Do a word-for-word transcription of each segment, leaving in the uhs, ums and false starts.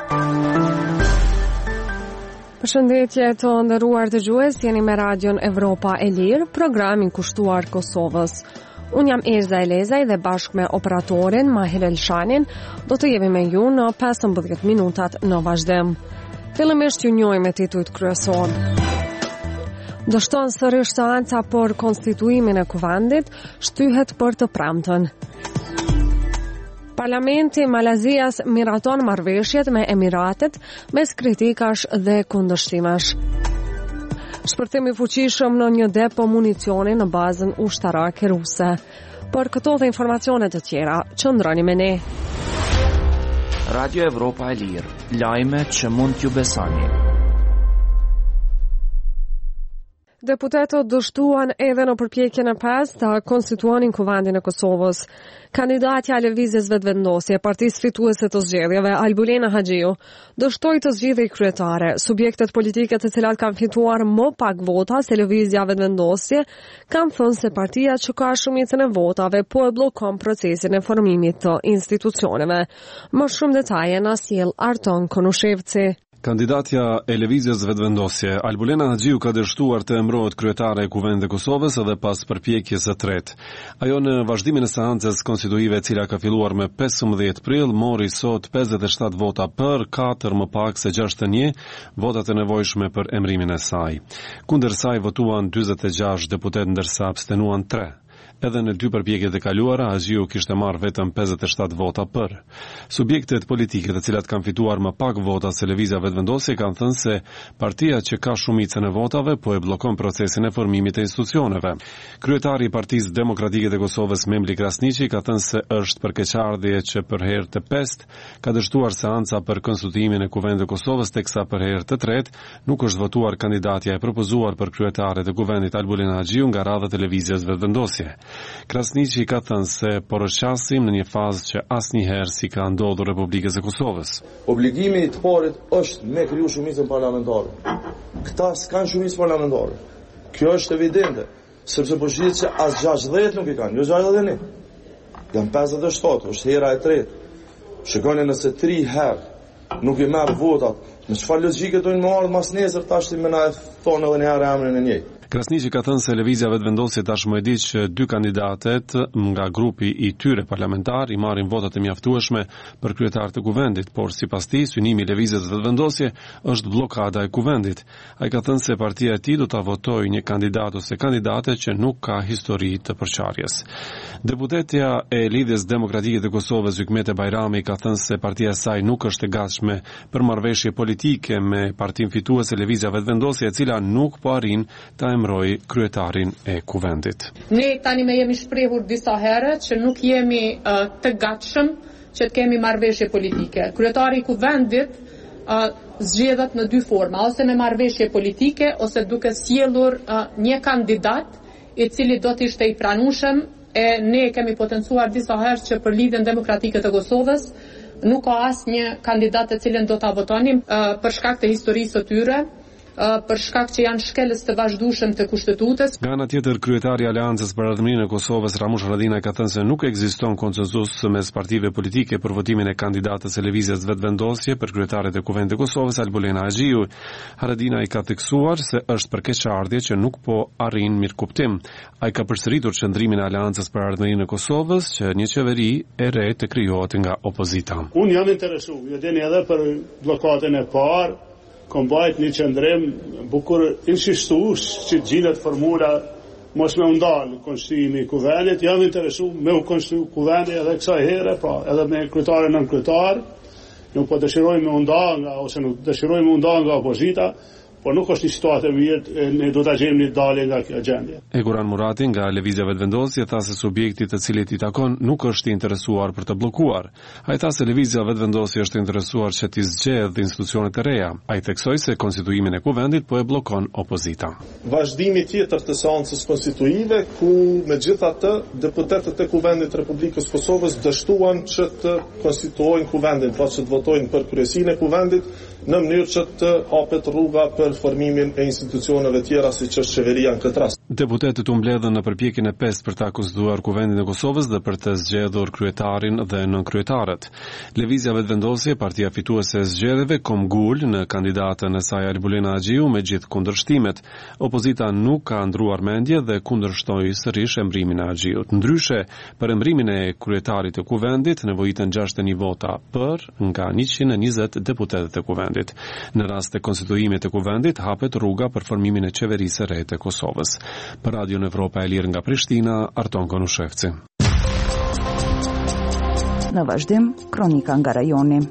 Përshëndetje të nderuar dëgjues, jeni me Radion Evropa e Lirë, programin kushtuar Kosovës. Unë jam Erza Elezaj dhe bashkë me operatorin Mahir Elshanin do të jemi me ju në pesëmbëdhjetë minutat në vazhdim. Fillimisht ju njohim me titujt kryesor. Dështon sërish seanca për konstituimin e kuvendit, shtyhet për të premten. Parlamenti Malazias miraton marrëveshjet me Emiratet mes kritikash dhe kundërshtimesh. Shpërthim i fuqishëm në një depo municioni në bazën ushtarake ruse. Për këto dhe informacione të tjera, qëndroni me ne. Radio Evropa e Lirë, lajme që mund t'ju besoni. Deputetët dështuan edhe në përpjekjen e pesë ta konstituonin kuvendin e Kosovës. Kandidatja e Lëvizjes Vetëvendosje, partisë fituese të zgjedhjeve, Albulena Haxhiu, dështoi të zgjidhej kryetare. Subjektet politike të cilat kanë fituar më pak vota se Lëvizja Vetëvendosje kanë thënë se partia që ka shumicën e votave po e bllokon procesin e formimit të institucioneve. Më shumë detaje na sjell Arton Konushevci. Kandidatja e Lëvizjes Vetëvendosje, Albulena Haxhiu, ka dështuar të emërohet kryetare e Kuvendit të Kosovës edhe pas përpjekjes së tretë. Ajo në vazhdimin e seancës konstituive e cila ka filluar me pesëmbëdhjetë prill, mori sot pesëdhjetë e shtatë vota për, katër më pak se gjashtëdhjetë e një votat e nevojshme për emërimin e saj. Kundër saj votuan dyzet e gjashtë deputet ndërsa abstenuan tre. Edhe në dy përpjekjet e kaluara, Haxhiu kishte marrë vetëm pesëdhjetë e shtatë vota për. Subjektet politike të cilat kanë fituar më pak vota se Lëvizja Vetëvendosje kanë thënë se partia që ka shumicën e votave po e bllokon procesin e formimit të institucioneve. Kryetari i Partisë Demokratike të Kosovës, Memli Krasniqi, ka thënë se është përkeqardhje që për herë të pestë ka dështuar seanca për konstituimin e Kuvendit të Kosovës, teksa për herë të tretë nuk është votuar kandidatja e propozuar për kryetare të Kuvendit Albulena Haxhiu nga radhët e Lëvizjes Vetëvendosje. Krasniqi ka thënë se poroshasim në një fazë që asnjëherë si ka ndodhur Republikës së Kosovës. Obligimi i të parit është me kriju shumicën parlamentare. Këta s'kanë shumicë parlamentare. Kjo është evidente, sepse po shihet se as gjashtëdhjetë nuk i kanë, jo gjashtëdhjetë e një. Janë pesëdhjetë e shtatë, është hera e tretë. Shikoni nëse tri herë nuk i merr votat, në çfarë logjike do të marrë mas nesër tash më na thonë edhe një herë emrin e njëjtë. Krasniqi ka thënë se Lëvizja Vetëvendosje tashmë e di që dy kandidatet nga grupi i tyre parlamentar i marrin votat e mjaftueshme për kryetar të kuvendit, por sipas tij synimi i Lëvizjes Vetëvendosje është bllokada e kuvendit. Ai ka thënë se partia e tij do ta votojë një kandidat ose kandidate që nuk ka histori të përçarjes. Deputetja e Lidhjes Demokratike të Kosovës, Hykmete Bajrami, ka thënë se partia e saj nuk është e gatshme për marrëveshje politike me partinë fituese Lëvizja Vetëvendosje, e cila nuk po arrin ta emëroj kryetarin e kuvendit. Ne tani me jemi shprehur disa herë që nuk jemi uh, të gatshëm që të kemi marrëveshje politike. Kryetari i kuvendit uh, zgjedhet në dy forma, ose me marrëveshje politike ose duke sjellur uh, një kandidat i cili do të ishte i pranueshëm. E ne kemi potencuar disa herë që për Lidhjen Demokratike të Kosovës nuk ka asnjë kandidat të cilën do ta votonim uh, për shkak të historisë së tyre, për shkak që janë shkelës të vazhdueshëm të kushtetutës. Nga ana tjetër, kryetari i Aleancës për Ardhmërinë e Kosovës, Ramush Haradinaj, ka thënë se nuk ekziston konsensus mes partive politike për votimin e kandidatës së Lëvizjes Vetëvendosje për kryetaret e Kuvendit të Kosovës, Albulena Haxhiu. Haradinaj ka theksuar se është përkeqardhje që nuk po arrin mirëkuptim. Ai ka përsëritur qëndrimin e Aleancës për Ardhmërinë e Kosovës që një qeveri e re të krijohet nga opozita. Unë jam interesuar, ju dini edhe për bllokatën e parë, kombajt një qëndrim bukur insistus që gjilët formula mos me undalë konstituimi i kuvendit. Jam interesu me u konstituu kuvendit edhe kësaj here, pra edhe me kryetare nën kryetar. Nuk po dëshirojmë me undalë nga, ose nuk dëshirojmë me undalë nga opozita, por nuk është një situatë e mirë, ne do ta gjejmë një dalje nga kjo gjendje. Eguran Murati nga Lëvizja Vetëvendosje tha se subjekti të cilit i takon nuk është i interesuar për të bllokuar. Ai tha se Lëvizja Vetëvendosje është interesuar që të zgjedhë institucionet e reja. Ai theksoi se konstituimin e kuvendit po e bllokon opozita. Vazhdimi tjetër të seancës konstituive ku megjithatë deputetët e Kuvendit të Republikës Kosovës dështuan që të konstituojnë kuvendin, pra që të votojnë për kryesinë e kuvendit në mënyrë që të hapet rruga për formimin e institucioneve tjera siç është qeveria në këtë rast. Deputetët u mbledhën në përpjekjen e pestë për ta konstituar Kuvendin e Kosovës dhe për të zgjedhur kryetarin dhe nënkryetaret. Lëvizja Vetëvendosje, partia fituese e zgjedhjeve, Komgul, në kandidatën e saj Albulena Haxhiu me gjithë kundërshtimet. Opozita nuk ka ndruar mendje dhe kundërshtoi sërish emrimin e Haxhiut. Ndryshe, për emrimin e kryetarit të Kuvendit nevojiten gjashtëdhjetë një vota për nga njëqind e njëzet deputetët e Kuvendit. Në rast të konstituimit të Kuvendit hapet rruga për formimin e qeverisë së re të Kosovës. Për Radio Evropa e Lirë nga Prishtina, Arton Konushevci. Në vazhdim, kronika nga rajoni.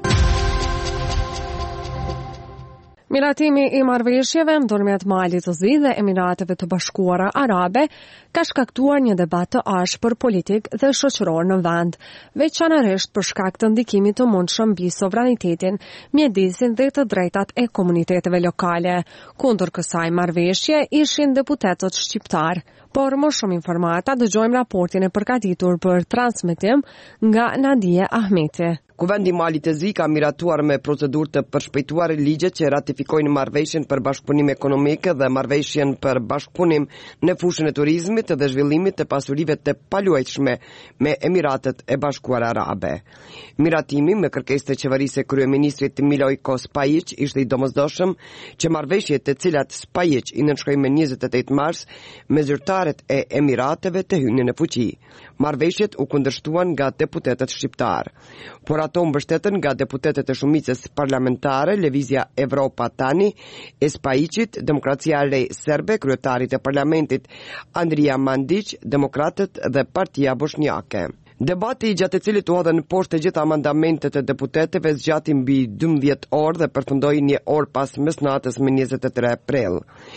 Miratimi i marrëveshjeve ndërmjet Malit të Zi dhe Emirateve të Bashkuara Arabe ka shkaktuar një debat të ashpër politik dhe shoqëror në vend, veçanërisht për shkak të ndikimit të mundshëm mbi sovranitetin, mjedisin dhe të drejtat e komuniteteve lokale. Kundër kësaj marrëveshje ishin deputetët shqiptar. Por më shumë informata dëgjojmë raportin e përgatitur për transmetim nga Nadia Ahmeti. Kuvendi Malit të Zi ka miratuar me procedurë të përshpejtuar ligjet që ratifikojnë marrëveshjen për bashkëpunim ekonomik dhe marrëveshjen për bashkëpunim në fushën e turizmit dhe zhvillimit të pasurive të paluajtshme me Emiratet e Bashkuara Arabe. Miratimi me kërkesë të qeverisë së kryeministrit Milojko Spajić ishte i domosdoshëm që marrëveshjet të cilat Spajić i nënshkroi me njëzet e tetë mars me zyrtarët e Emirateve të hynin në fuqi. Marrëveshjet u kundërshtuan nga deputetët shqiptar, por ato mbështeten nga deputetët e shumicës parlamentare, Lëvizja Evropa Tani, e Spajićit, Demokracia e Re Serbe, kryetarit e parlamentit Andrija Mandić, Demokratët dhe Partia Bosnjake. Debati i gjatë të cilit u hodhen poshtë të gjitha amandamentet e deputetëve zgjati mbi dymbëdhjetë orë dhe përfundoi një orë pas mesnatës me njëzet e tre prill.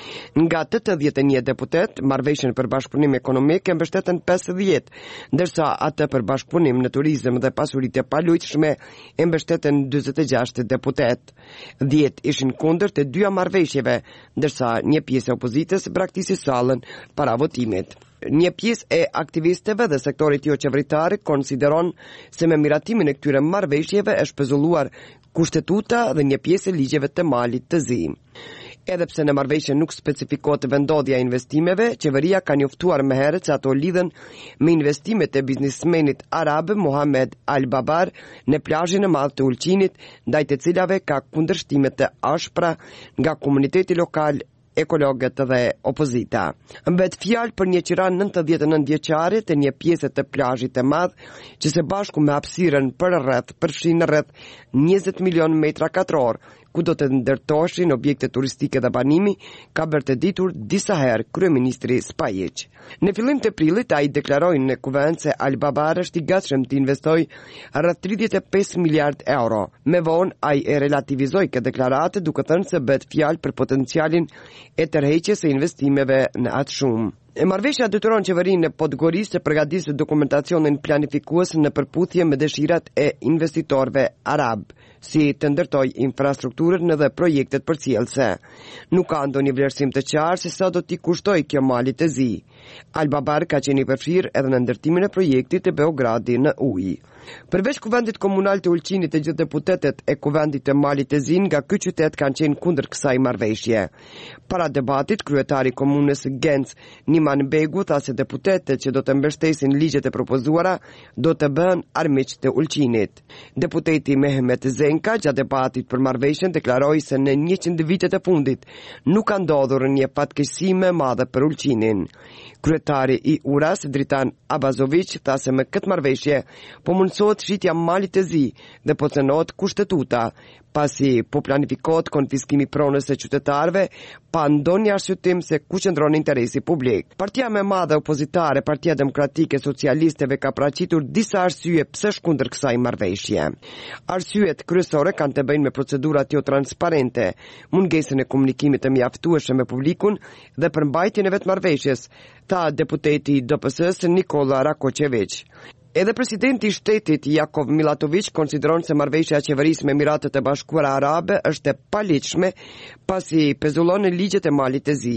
Nga tetëdhjetë e një deputet, marrëveshjen për bashkëpunim ekonomik e mbështeten pesëdhjetë, ndërsa atë për bashkëpunim në turizëm dhe pasuritë e paluajtshme e mbështeten dyzet e gjashtë deputet. dhjetë ishin kundër të dyja marrëveshjeve, ndërsa një pjesë e opozitës braktisi sallën para votimit. Një pjesë e aktivistëve dhe sektorit jo qeveritar konsideron se me miratimin e këtyre marrëveshjeve është pezulluar kushtetuta dhe një pjesë e ligjeve të Malit të Zi. Edhe pse në marrëveshje nuk specifikohet vendodhja e investimeve, qeveria ka njoftuar më herët se ato lidhen me investimet e biznismenit arab Mohamed Al-Babar në plazhin e madh të Ulqinit, ndaj të cilave ka kundërshtime të ashpra nga komuniteti lokal, ekologët dhe opozita. Mbet fjalë për një qiran nëntëdhjetë e nëntë vjeçare të një pjesë të plazhit të madh, që së bashku me hapësirën për rreth përfshin rreth njëzet milion metra katror, ku do të ndërtoheshin objekte turistike dhe banimi, ka bërë të ditur disa herë kryeministri Spajić. Në fillim të prillit ai deklaroi në kuvend se Al-Babar është i gatshëm të investojë rreth tridhjetë e pesë miliard euro. Me vonë ai e relativizoi këtë deklaratë duke thënë se bëhet fjalë për potencialin e tërheqjes së investimeve në atë shumë. E marrëveshja detyron qeverinë e Podgorisë të përgatisë dokumentacionin planifikues në përputhje me dëshirat e investitorëve arab, si të ndërtoj infrastrukturën dhe projektet përcjellëse. Nuk ka ndonjë vlerësim të qartë se sa do t'i kushtoj kjo Malit të Zi. Al-Babar ka qenë i përfshirë edhe në ndërtimin e projektit të Beogradi në ujë. Përveç kuvendit komunal të Ulqinit, të gjithë deputetet e kuvendit të Malit të Zi nga ky qytet kanë qenë kundër kësaj marrëveshje. Para debatit, kryetari i komunës Genc, Niman Begu, tha se deputetet që do të mbështesin ligjet e propozuara do të bëhen armiq të Ulqinit. Deputeti Mehmet Zenka, gjatë debatit për marrëveshjen, deklaroi se në njëqind vitet e fundit nuk ka ndodhur një fatkeqësi më e madhe për Ulqinin. Kryetari i Uras, Dritan Abazović, tha se me këtë marrëveshje po mundësohet shitja Malit të Zi dhe po cënohet kushtetuta, pasi po planifikohet konfiskimi pronës së qytetarëve pa ndonjë arsyetim se ku qëndron interesi publik. Partia më e madhe opozitare, Partia Demokratike e Socialistëve, ka paraqitur disa arsye pse është kundër kësaj marrëveshje. Arsyet kryesore kanë të bëjnë me procedurat jo transparente, mungesën e komunikimit të mjaftueshëm me publikun dhe përmbajtjen e vetë marrëveshjes, tha deputeti i D P S-s Nikola Rakočević. Edhe presidenti i shtetit Jakov Milatović konsideron se marrëveshja e qeverisë me Emiratet e Bashkuara Arabe është e paligjshme pasi pezullon në ligjet e Malit të Zi.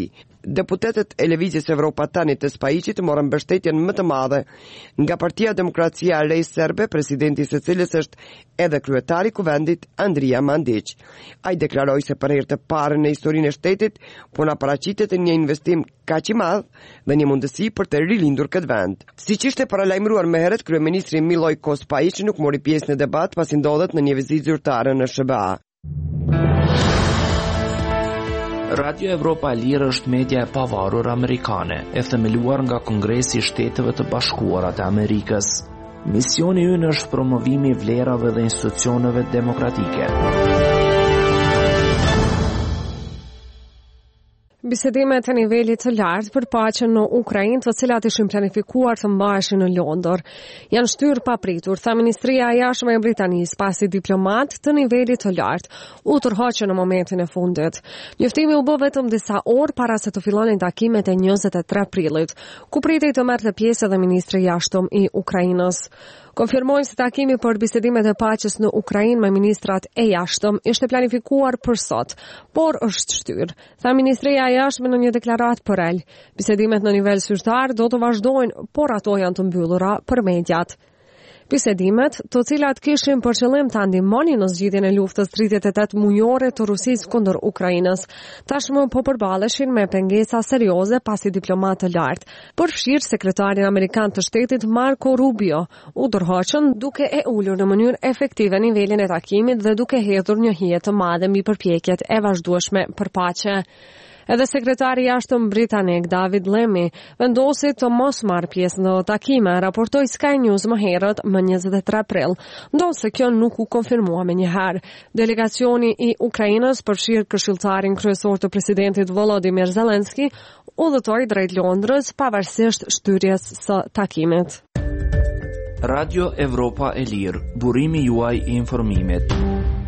deputetët e Lëvizjes Evropatane të Spaiqit morën mbështetjen më të madhe nga Partia Demokracia e Lejës Serbe, presidenti së cilës është edhe kryetari i kuvendit Andrija Mandić. Ai deklaroi se për herë të parë në historinë e shtetit po na paraqitet një investim kaq i madh dhe një mundësi për të rilindur këtë vend. Siç ishte paralajmëruar më herët, kryeministri Milojko Spajić nuk mori pjesë në debat pasi ndodhet në një vizitë zyrtare në S B A. Radio Evropa e Lirë është media e pavarur amerikane, e themeluar nga Kongresi i Shteteve të Bashkuara të Amerikës. Misioni ynë është promovimi i vlerave dhe institucioneve demokratike. Bisedimet e nivelit të lartë për paqen në Ukrainë, të cilat ishin planifikuar të mbaheshin në Londër, janë shtyrë papritur, tha Ministria e Jashtme e Britanisë, pasi diplomat të nivelit të lartë u tërhoqën në momentin e fundit. Njoftimi u bë vetëm disa orë para se të fillonin takimet e njëzet e tre prillit, ku pritej të merrte pjesë edhe ministri i jashtëm i Ukrainës. Konfirmojnë se takimi për bisedimet e paqes në Ukrainë me ministrat e jashtëm ishte planifikuar për sot, por është shtyrë, tha Ministria e Jashtme në një deklaratë për el. Bisedimet në nivel zyrtar do të vazhdojnë, por ato janë të mbyllura për mediat. Bisedimet, të cilat kishin për qëllim të ndihmonin në zgjidhjen e luftës tridhjetë e tetë mujore të Rusisë kundër Ukrainës, tashmë po përballeshin me pengesa serioze pasi diplomatë të lartë, përfshirë sekretarin amerikan të shtetit Marco Rubio, u tërhoqën duke e ulur në mënyrë efektive nivelin e takimit dhe duke hedhur një hije të madhe mbi përpjekjet e vazhdueshme për paqe. Edhe sekretari i jashtëm britanik David Lammy vendosi të mos marrë pjesë në takime, raportoi Sky News më herët më njëzet e tre prill, ndonse kjo nuk u konfirmua me njëherë. Delegacioni i Ukrainës, përfshirë këshilltarin kryesor të presidentit Volodymyr Zelensky, udhëtoi drejt Londrës pavarësisht shtyrjes së takimit. Radio Evropa e Lirë, burimi juaj i informimit.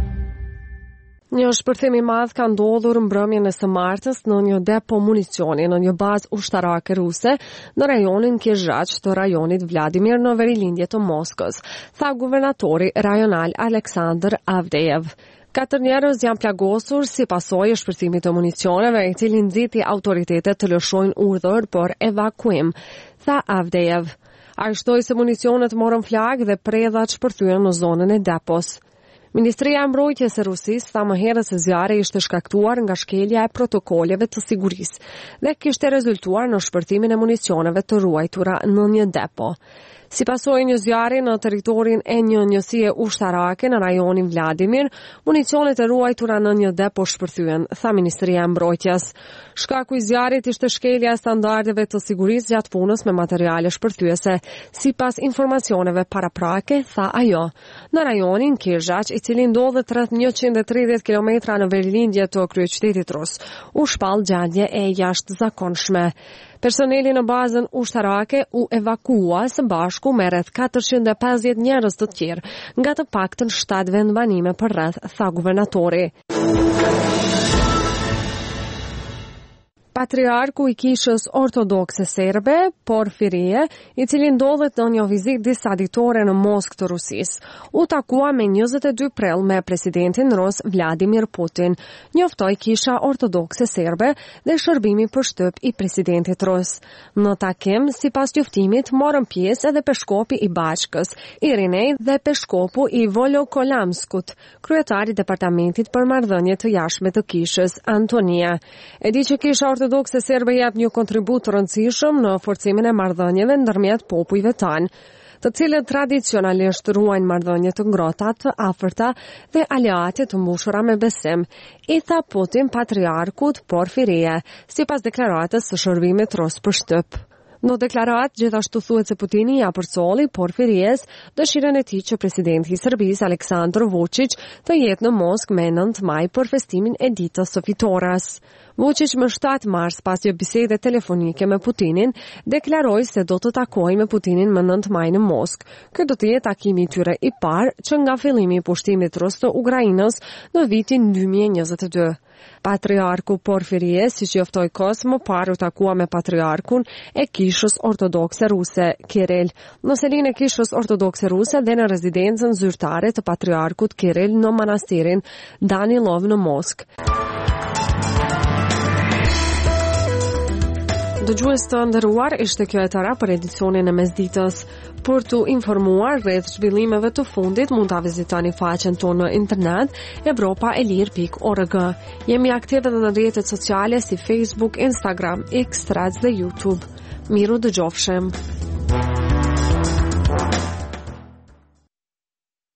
Një shpërthim i madh ka ndodhur mbrëmjen e së martës në një depo municioni në një bazë ushtarake ruse në rajonin Kizhach të rajonit Vladimir në verilindje të Moskës, tha guvernatori rajonal Aleksandr Avdejev. Katër njerëz janë plagosur si pasojë e shpërthimit të municioneve, i cili nxiti autoritetet të lëshojnë urdhër për evakuim, tha Avdejev. Ai shtoi se municionet morën flag dhe predhat shpërthyen në zonën e depos. Ministria e Mbrojtjes e Rusisë tha më herët se zjarri ishte shkaktuar nga shkelja e protokoleve të sigurisë dhe kishte rezultuar në shpërtimin e municioneve të ruajtura në një depo. Si pasojë një zjarri në territorin e një njësie ushtarake në rajonin Vladimir, municionet e ruajtura në një depo shpërthyen, tha Ministria e Mbrojtjes. Shkaku i zjarrit ishte shkelja e standardeve të sigurisë gjatë punës me materiale shpërthyese, sipas informacioneve paraprake, tha ajo. Në rajonin Kizhach, i cili ndodhet rreth njëqind e tridhjetë kilometra në verilindje të kryeqytetit rus, u shpall gjendje e jashtëzakonshme. Personeli në bazën ushtarake u evakua së bashku me rreth katërqind e pesëdhjetë njerëz të tjerë, nga të paktën shtatë vendbanime për rreth, tha guvernatori. Patriarku i Kishës Ortodokse Serbe, Porfirie, i cili ndodhet në një vizitë disa ditore në Moskë të Rusisë, u takua me njëzet e dy prill me presidentin rus Vladimir Putin, njoftoi Kisha Ortodokse Serbe dhe shërbimi për shtyp i presidentit rus. Në takim, sipas njoftimit, morën pjesë edhe peshkopi i Bashkës, Irinej dhe peshkopu i Volokolamskut, kryetari i departamentit për marrëdhënie të jashtme të Kishës, Antonia. E di që Kisha Ortodokse Serbe jep një kontribut të rëndësishëm në forcimin e marrëdhënieve ndërmjet popujve tanë, të cilët tradicionalisht ruajnë marrëdhënie të ngrohta, të afërta dhe aleate të mbushura me besim, i tha Putin patriarkut Porfirie, sipas deklaratës së shërbimit rus për shtyp. Në deklarat, gjithashtu thuhet se Putini ja përcolli Porfiries dëshirën e tij që presidenti i Serbisë Aleksandar Vučić të jetë në Moskë me nëntë maj për festimin e ditës së fitores. Vučić më shtatë mars, pas një bisede telefonike me Putinin, deklaroi se do të takojë me Putinin më nëntë maj në Moskë. Ky do të jetë takimi i tyre i parë që nga fillimi i pushtimit rus të Ukrainës në vitin dy mijë e njëzet e dy. Patriarku Porfirie, siç njoftoi Kos, më parë u takua me patriarkun e Kishës Ortodokse Ruse, Kirill, në selinë e Kishës Ortodokse Ruse dhe në rezidencën zyrtare të patriarkut Kirill në manastirin Danilov në Moskë. Dëgjues të nderuar, ishte kjo e tëra për edicionin e mesditës. Për të informuar rreth zhvillimeve të fundit, mund ta vizitoni faqen tonë në internet evropa e lir pikë org. Jemi aktive edhe në rrjetet sociale si Facebook, Instagram, X, Threads dhe YouTube. Miru dëgjofshim.